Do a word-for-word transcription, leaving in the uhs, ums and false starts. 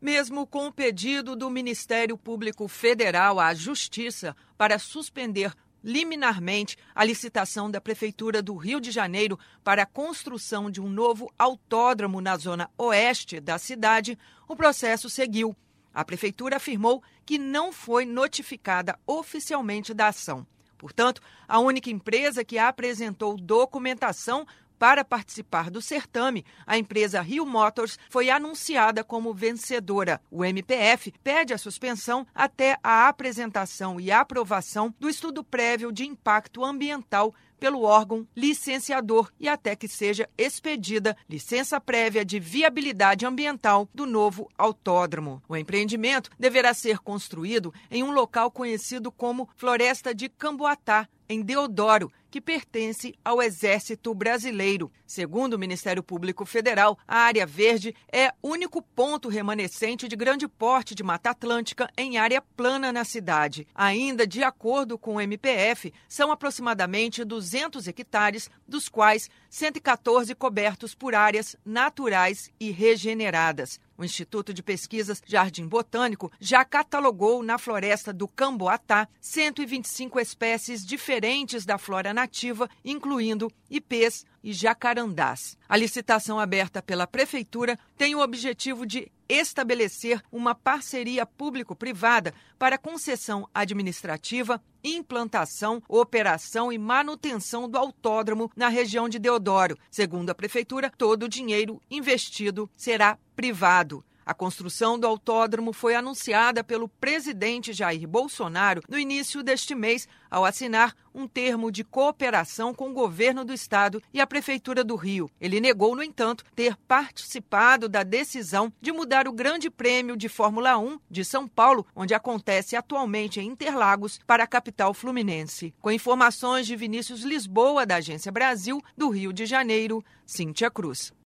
Mesmo com o pedido do Ministério Público Federal à Justiça para suspender liminarmente a licitação da Prefeitura do Rio de Janeiro para a construção de um novo autódromo na zona oeste da cidade, o processo seguiu. A Prefeitura afirmou que não foi notificada oficialmente da ação. Portanto, a única empresa que apresentou documentação para participar do certame, a empresa Rio Motors, foi anunciada como vencedora. O M P F pede a suspensão até a apresentação e aprovação do estudo prévio de impacto ambiental pelo órgão licenciador e até que seja expedida licença prévia de viabilidade ambiental do novo autódromo. O empreendimento deverá ser construído em um local conhecido como Floresta de Camboatá, em Deodoro, que pertence ao Exército Brasileiro. Segundo o Ministério Público Federal, a área verde é o único ponto remanescente de grande porte de Mata Atlântica em área plana na cidade. Ainda de acordo com o M P F, são aproximadamente duzentos hectares, dos quais cento e quatorze cobertos por áreas naturais e regeneradas. O Instituto de Pesquisas Jardim Botânico já catalogou na floresta do Camboatá cento e vinte e cinco espécies diferentes da flora nativa, incluindo ipês e jacarandás. A licitação aberta pela Prefeitura tem o objetivo de estabelecer uma parceria público-privada para concessão administrativa, implantação, operação e manutenção do autódromo na região de Deodoro. Segundo a Prefeitura, todo o dinheiro investido será privado. A construção do autódromo foi anunciada pelo presidente Jair Bolsonaro no início deste mês, ao assinar um termo de cooperação com o governo do estado e a Prefeitura do Rio. Ele negou, no entanto, ter participado da decisão de mudar o Grande Prêmio de Fórmula um de São Paulo, onde acontece atualmente em Interlagos, para a capital fluminense. Com informações de Vinícius Lisboa, da Agência Brasil, do Rio de Janeiro, Cíntia Cruz.